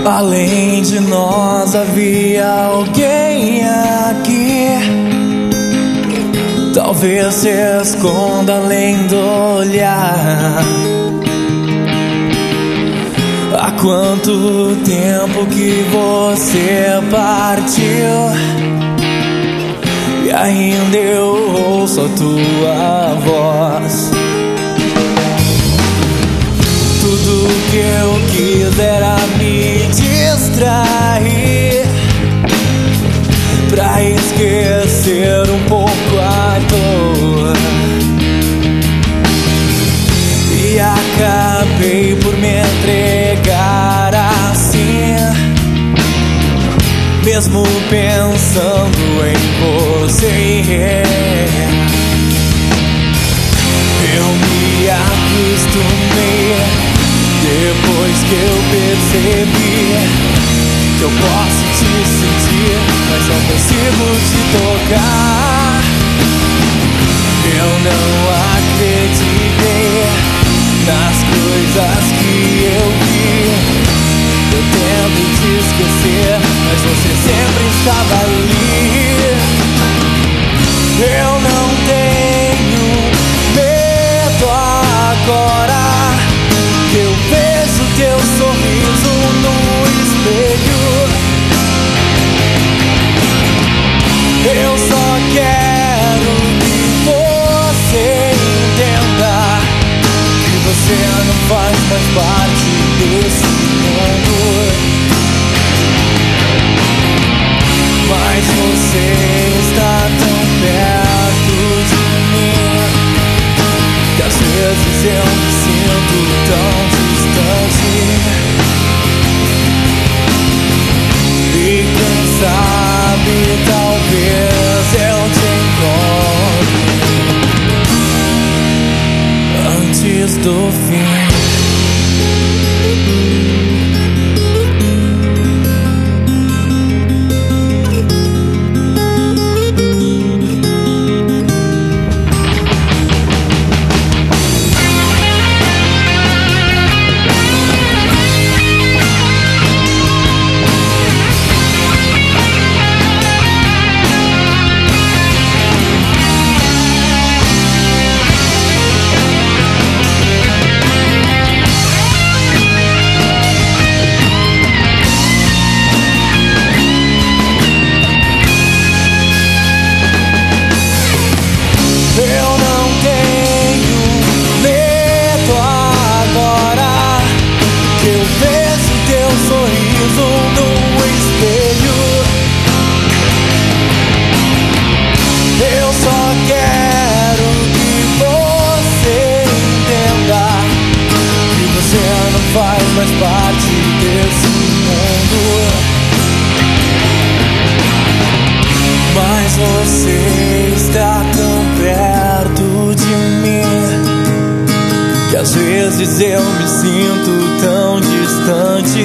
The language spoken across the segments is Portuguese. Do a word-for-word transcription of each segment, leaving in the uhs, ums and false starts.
Além de nós havia alguém aqui. Talvez se esconda além do olhar. Há quanto tempo que você partiu e ainda eu ouço a tua voz. Tudo que eu quis era me distrair, pra esquecer um pouco a dor, e acabei por me entregar assim, mesmo pensando em você. Eu me acostumei depois que eu percebi que eu posso te sentir, mas não consigo te tocar. Eu não acreditei nas coisas que eu vi. Eu tento te esquecer, mas você sempre estava ali. Eu não tenho medo agora que eu vejo teu sorriso no espelho. Eu só quero que você entenda que você não faz mais parte desse mundo, mas você está tão perto de mim que às vezes eu me sinto tão distante. E quem sabe talvez eu te encontre antes do fim. Faz mais parte desse mundo, mas você está tão perto de mim que às vezes eu me sinto tão distante.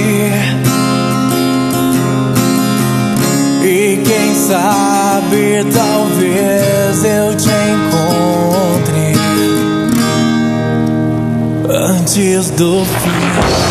E quem sabe talvez eu te encontre antes do fim.